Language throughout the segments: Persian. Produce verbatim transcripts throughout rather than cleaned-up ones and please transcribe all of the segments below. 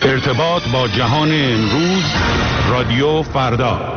ارتباط با جهان امروز، رادیو فردا.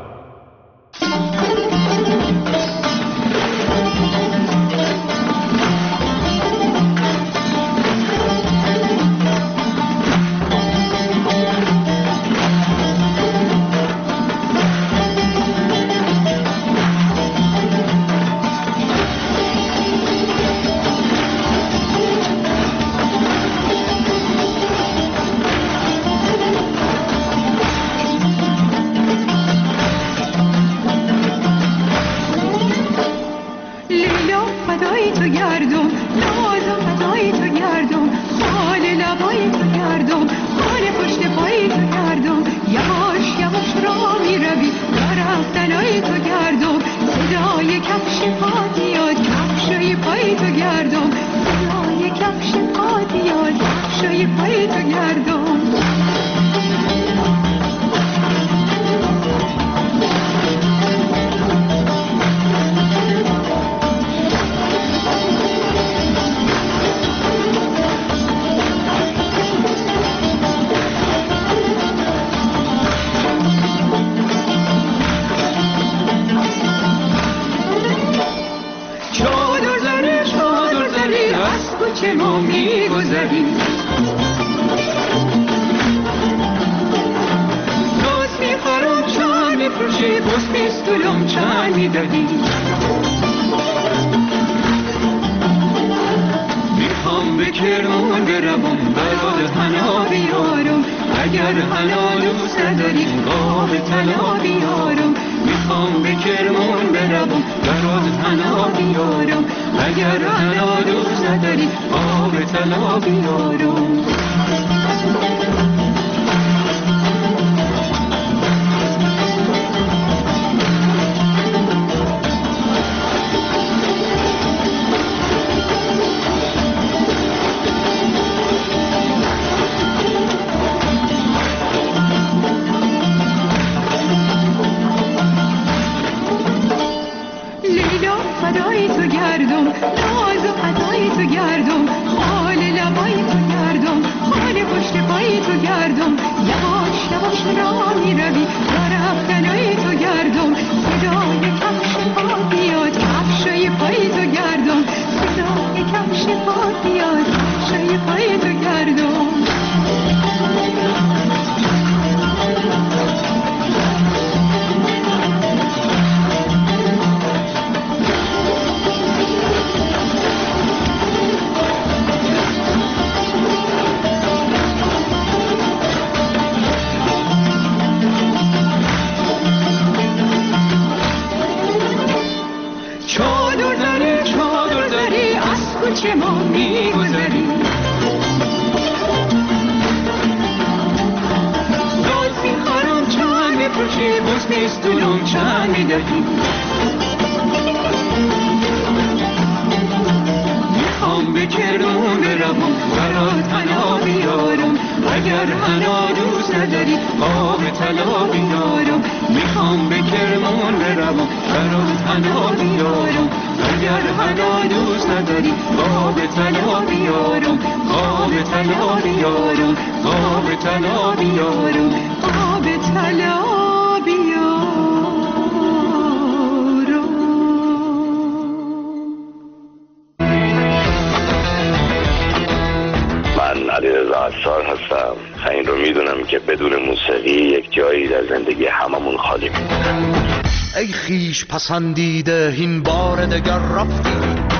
پسندیده این بار دگر رفتی،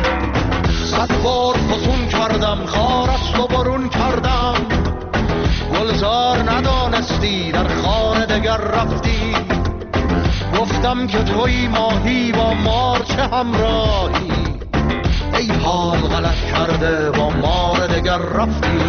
صد بار فسون کردم خارش و برون کردم، گلزار ندانستی در خانه دگر رفتی، گفتم که توی ماهی با مار چه همراهی، ای حال غلط کرده با مار دگر رفتی.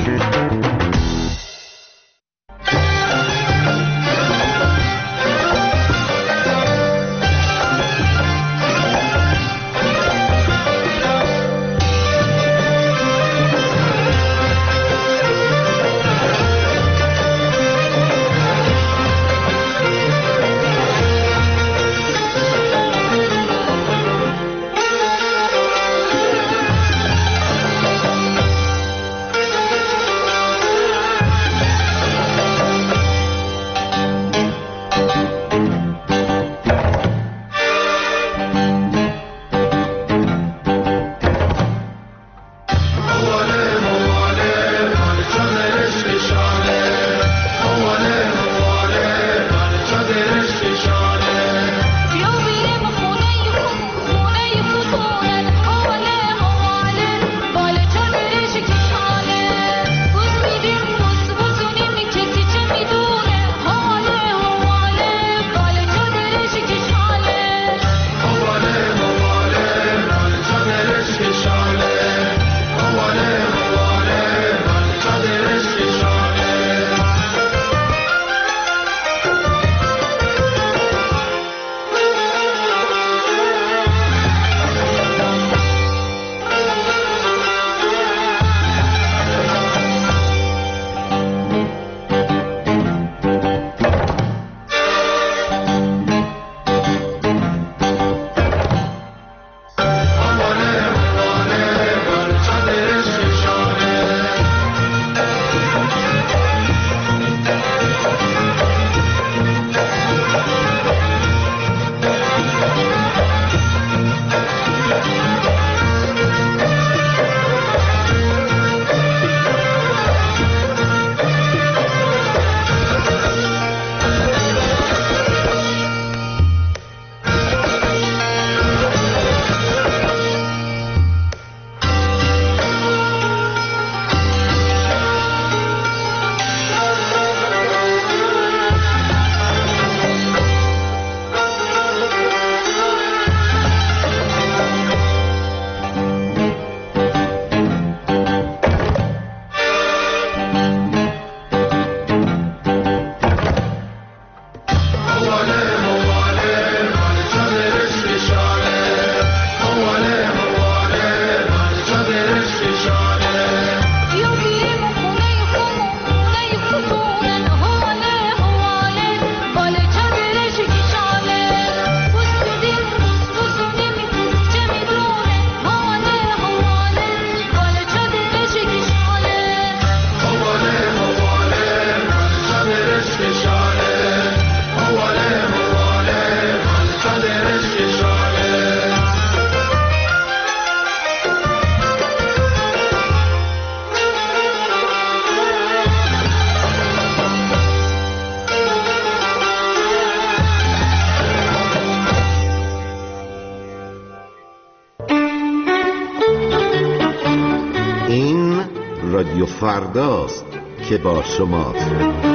فرداست که با شماست.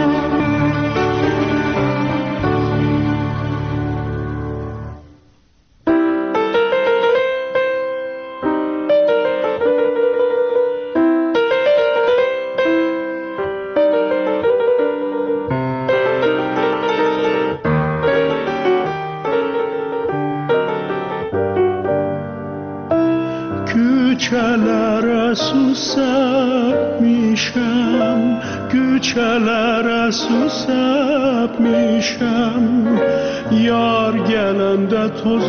Güçeler susap mişem, güçeler susap mişem. Yar gelende toz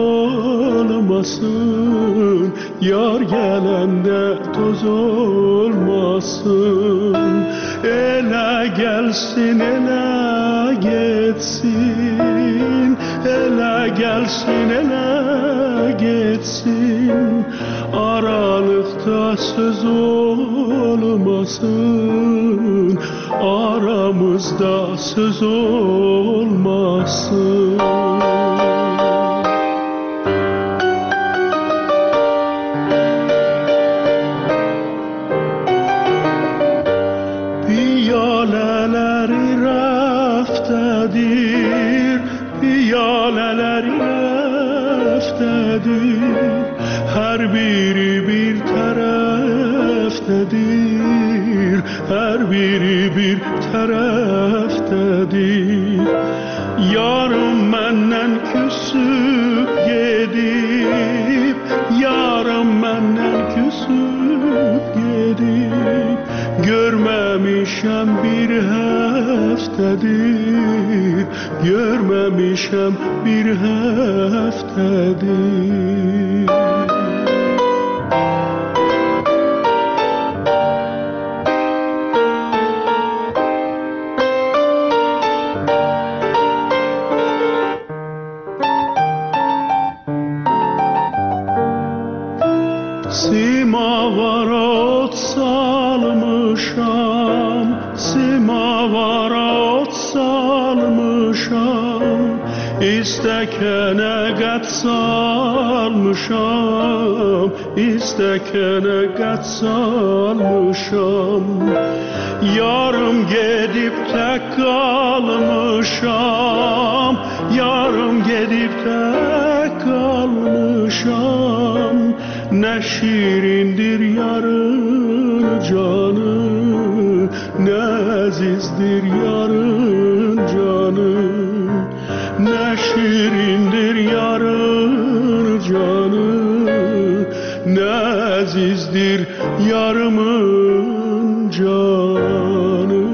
olmasın, yar gelende toz olmasın. Ele gelsin, ele geçsin, ele gelsin, ele geçsin. Aralıkta söz olmasın, aramızda söz olmasın. Piyaleleri raftedir, piyaleleri raftedir. Her biri bir taraftadır, her biri bir taraftadır. Yarım menden küsüp gidip, yarım menden küsüp gidip. Görmemişem bir haftadır, görmemişem bir haftadır. Simavara ot salmışam, simavara ot salmışam. İstekene gat salmışam, istekene gat salmışam. Yarım gedip tek kalmışam, yarım gedip tek kalmışam. Ne şirindir yarın canı, ne azizdir yarın canı. Ne şirindir yarın canı, ne azizdir yarımın canı.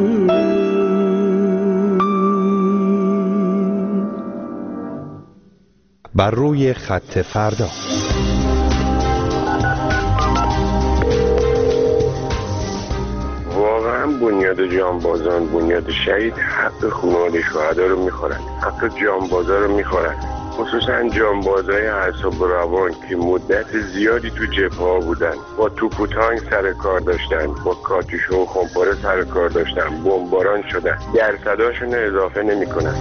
بر روی خط فردا. بنیاد جانبازان، بنیاد شهید حق خانواده شهدا رو میخورن، حق جانبازا رو میخورن، خصوصا جانبازای اعصاب و روان که مدت زیادی تو جبهه‌ها بودن، با توپ و تانک سر کار داشتن، با کاتوش و خمپاره سر کار داشتن، بمباران شدن، درصداشون اضافه نمیکنن.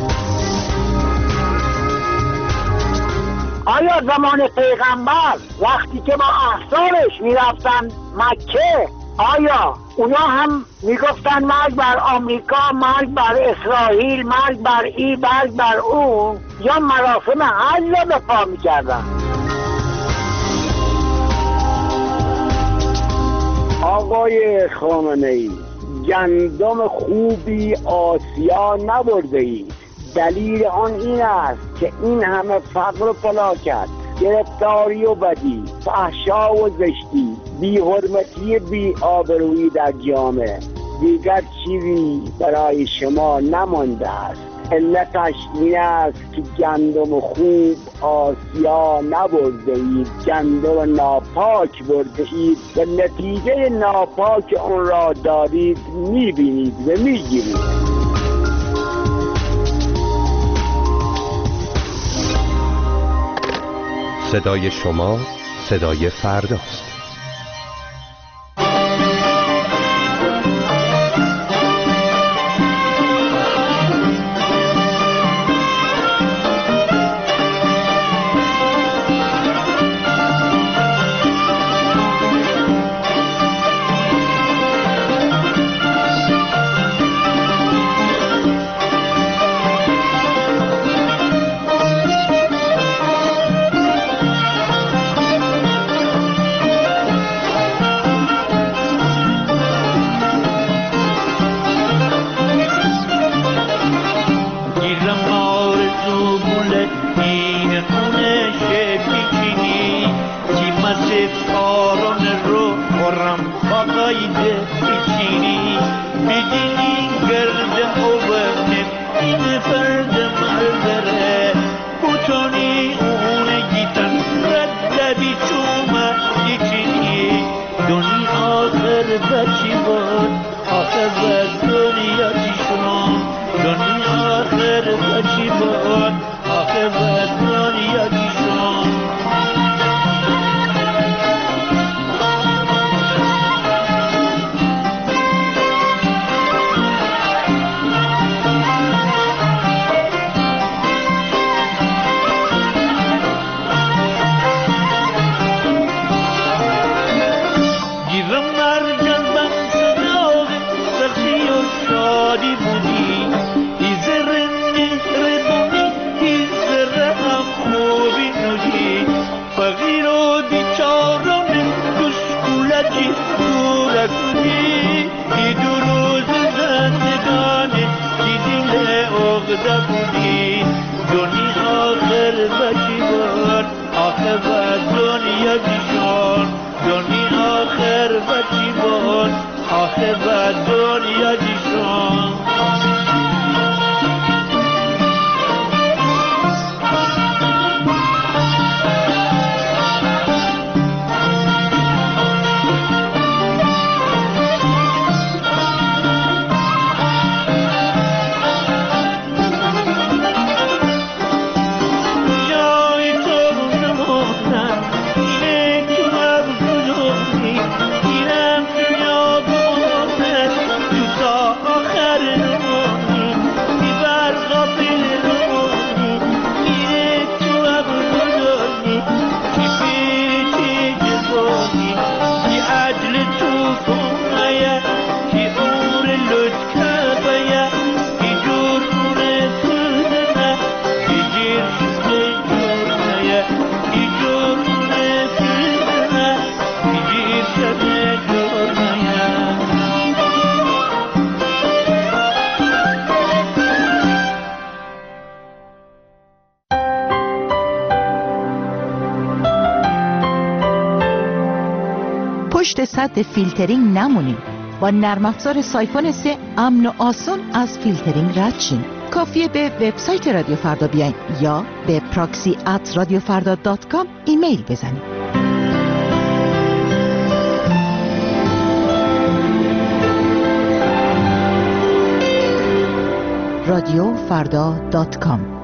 آیا زمان پیغمبر وقتی که با احزابش میرفتن مکه، آیا اونا هم میگفتن مرگ بر آمریکا، مرگ بر اسرائیل، مرگ بر ای، مرگ بر اون، یا مراسم حج را به پا میکردن؟ آقای خامنه‌ای، گندم خوبی آسیا نبرده اید. دلیل آن این است که این همه فقر و فلاکت، گرفتاری و بدی، فحشا و زشتی، بی حرمتی، بی آبرویی در جامعه، دیگر چیزی برای شما نمانده است. علتش این است که گندم خوب آسیا نبرده اید، گندم ناپاک برده اید و نتیجه ناپاک اون را دارید میبینید و میگیرید. صدای شما صدای فرداست. و دنیا دیشان پشت سد فیلترینگ نمونید. با نرم افزار سایفون سه امن و آسون از فیلترینگ رد شین. کافیه به وبسایت رادیو فردا بیاین یا به پراکسی ات رادیو فردا دات کام ایمیل بزنید. رادیو فردا دات کام.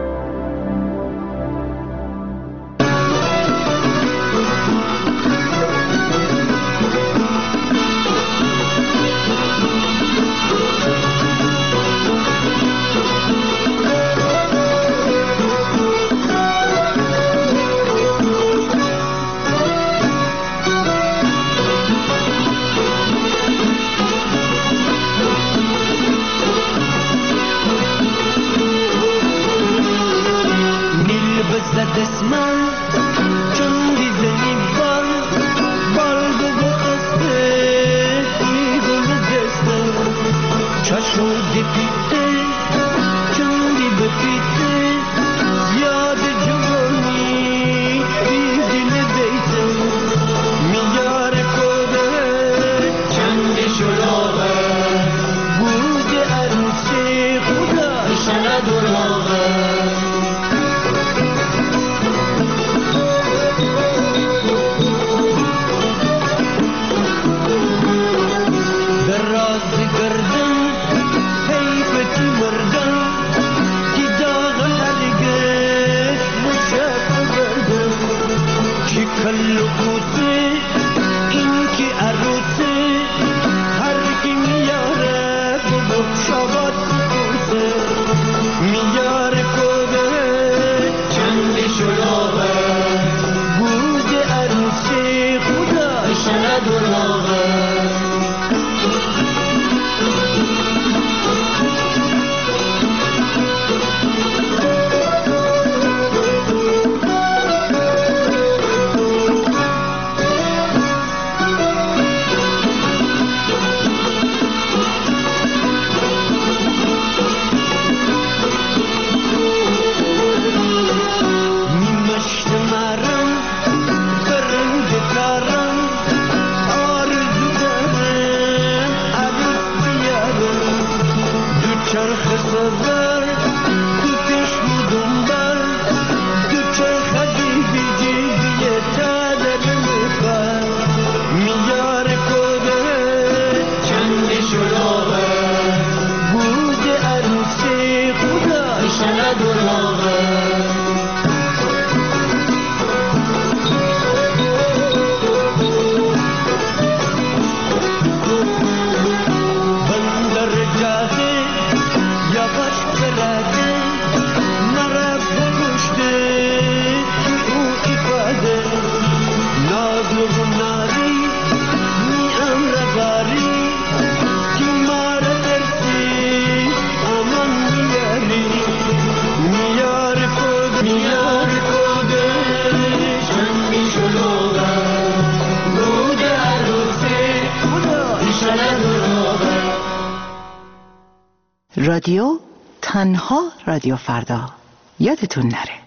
رادیو تنها رادیو فردا، یادتون نره.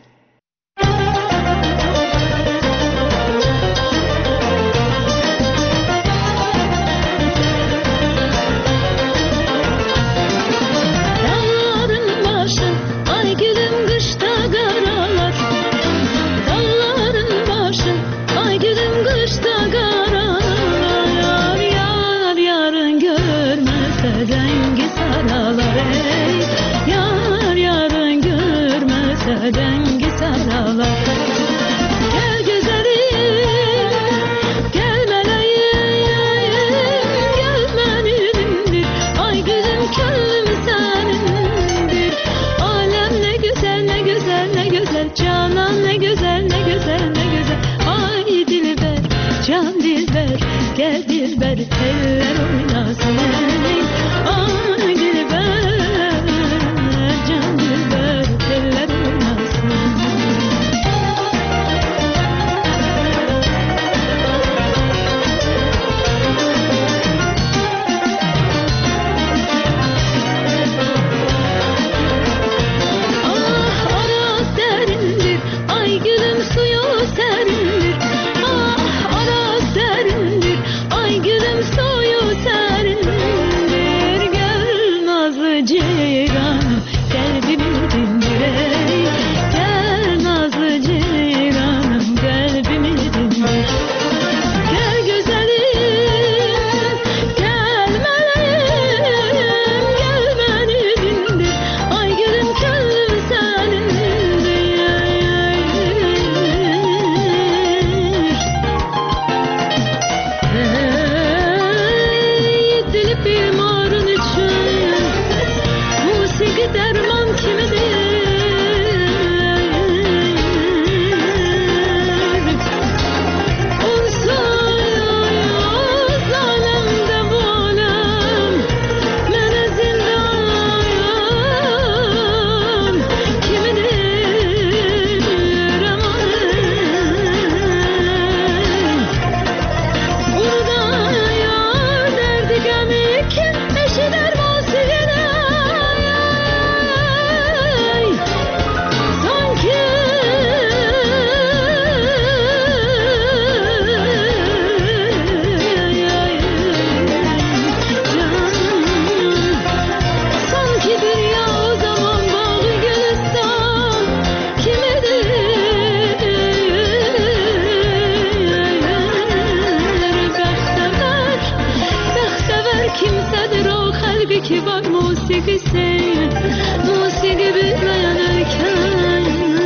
موسیقی سیر موسیقی بزنرken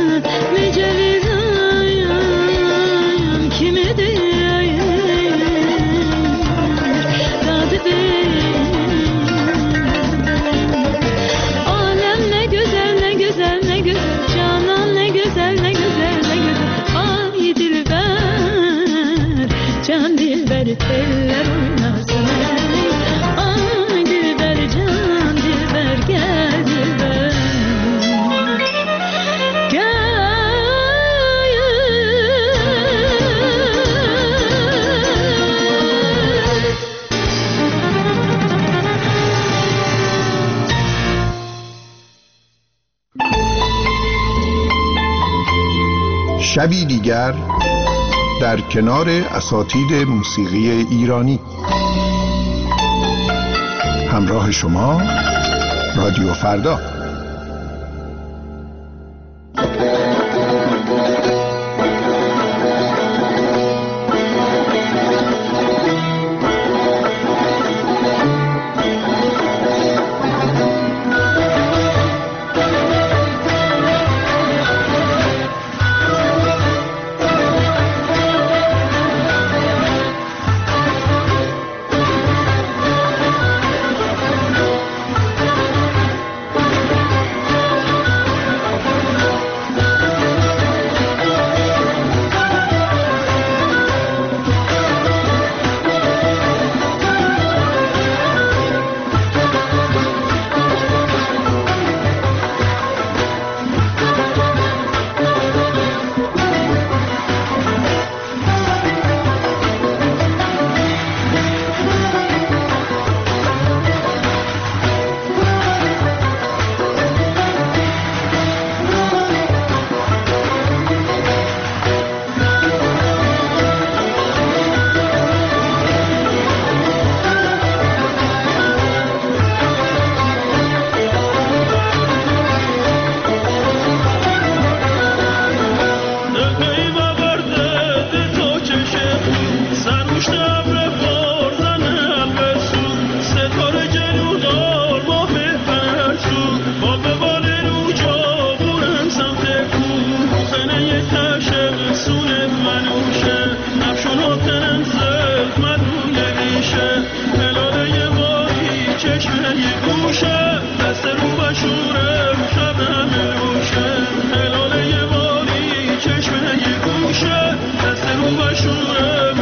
mecelirim kimi değil dadı değil alem ne güzel ne güzel ne güzel canan ne güzel ne güzel ne güzel ay dilber can dilber eller oynasın ay dilber can dilber gel dilber شبی دیگر در کنار اساتید موسیقی ایرانی. همراه شما رادیو فردا. دست رو بشورم شبم روشه هلاله یه باری چشمه یه گوشه دست رو بشورم